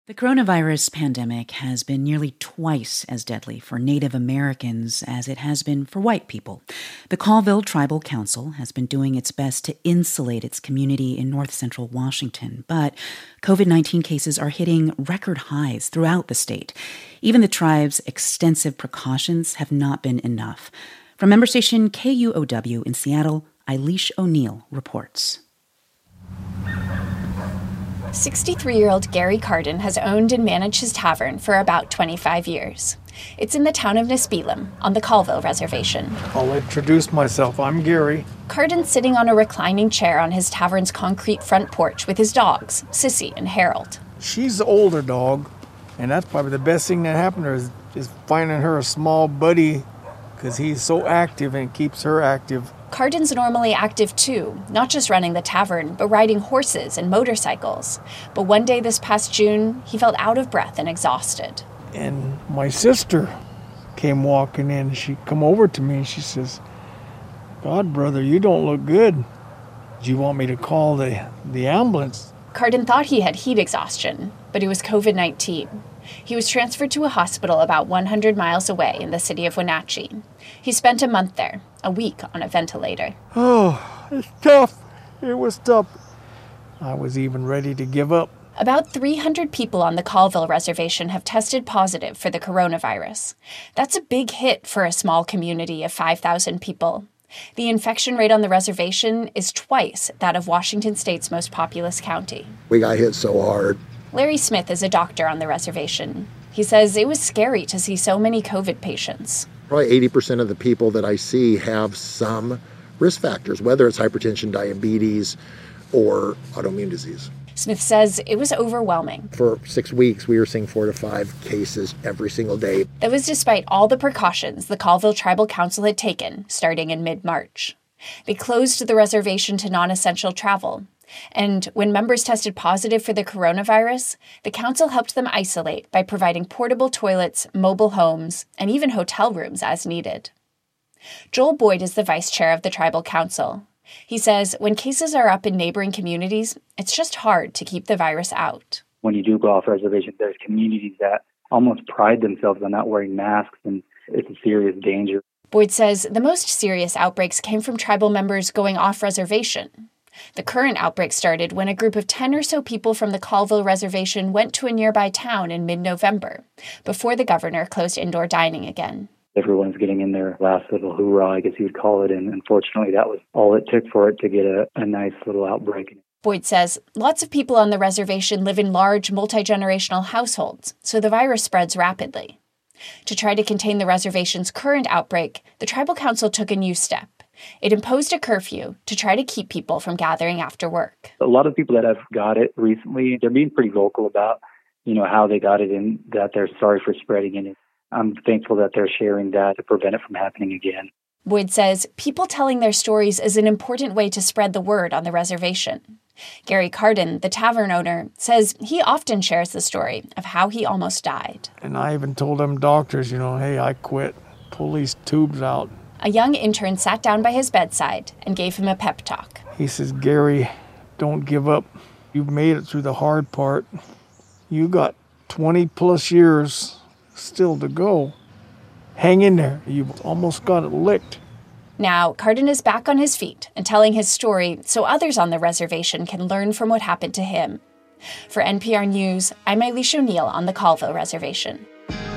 The coronavirus pandemic has been nearly twice as deadly for Native Americans as it has been for white people. The Colville Tribal Council has been doing its best to insulate its community in north central Washington, but COVID-19 cases are hitting record highs throughout the state. Even the tribe's extensive precautions have not been enough. From member station KUOW in Seattle, Eilish O'Neill reports. 63-year-old Gary Carden has owned and managed his tavern for about 25 years. It's in the town of Nisbelem on the Colville Reservation. I'll introduce myself. I'm Gary. Carden's sitting on a reclining chair on his tavern's concrete front porch with his dogs, Sissy and Harold. She's the older dog, and that's probably the best thing that happened to her is finding her a small buddy because he's so active and keeps her active. Carden's normally active too, not just running the tavern, but riding horses and motorcycles. But one day this past June, he felt out of breath and exhausted. And my sister came walking in. She come over to me and she says, "God, brother, you don't look good. Do you want me to call the ambulance?" Carden thought he had heat exhaustion, but it was COVID-19. He was transferred to a hospital about 100 miles away in the city of Wenatchee. He spent a month there, a week on a ventilator. Oh, it's tough. It was tough. I was even ready to give up. About 300 people on the Colville Reservation have tested positive for the coronavirus. That's a big hit for a small community of 5,000 people. The infection rate on the reservation is twice that of Washington State's most populous county. We got hit so hard. Larry Smith is a doctor on the reservation. He says it was scary to see so many COVID patients. Probably 80% of the people that I see have some risk factors, whether it's hypertension, diabetes, or autoimmune disease. Smith says it was overwhelming. For 6 weeks, we were seeing 4 to 5 cases every single day. That was despite all the precautions the Colville Tribal Council had taken starting in mid-March. They closed the reservation to non-essential travel. And when members tested positive for the coronavirus, the council helped them isolate by providing portable toilets, mobile homes, and even hotel rooms as needed. Joel Boyd is the vice chair of the tribal council. He says when cases are up in neighboring communities, it's just hard to keep the virus out. When you do go off reservation, there's communities that almost pride themselves on not wearing masks, and it's a serious danger. Boyd says the most serious outbreaks came from tribal members going off reservation. The current outbreak started when a group of 10 or so people from the Colville Reservation went to a nearby town in mid-November, before the governor closed indoor dining again. Everyone's getting in their last little hoorah, I guess you would call it, and unfortunately that was all it took for it to get a nice little outbreak. Boyd says lots of people on the reservation live in large, multi-generational households, so the virus spreads rapidly. To try to contain the reservation's current outbreak, the tribal council took a new step. It imposed a curfew to try to keep people from gathering after work. A lot of people that have got it recently, they're being pretty vocal about, how they got it and that they're sorry for spreading it. I'm thankful that they're sharing that to prevent it from happening again. Boyd says people telling their stories is an important way to spread the word on the reservation. Gary Carden, the tavern owner, says he often shares the story of how he almost died. And I even told them doctors, hey, I quit. Pull these tubes out. A young intern sat down by his bedside and gave him a pep talk. He says, "Gary, don't give up. You've made it through the hard part. You got 20 plus years still to go. Hang in there. You've almost got it licked." Now, Carden is back on his feet and telling his story so others on the reservation can learn from what happened to him. For NPR News, I'm Eilish O'Neill on the Colville Reservation.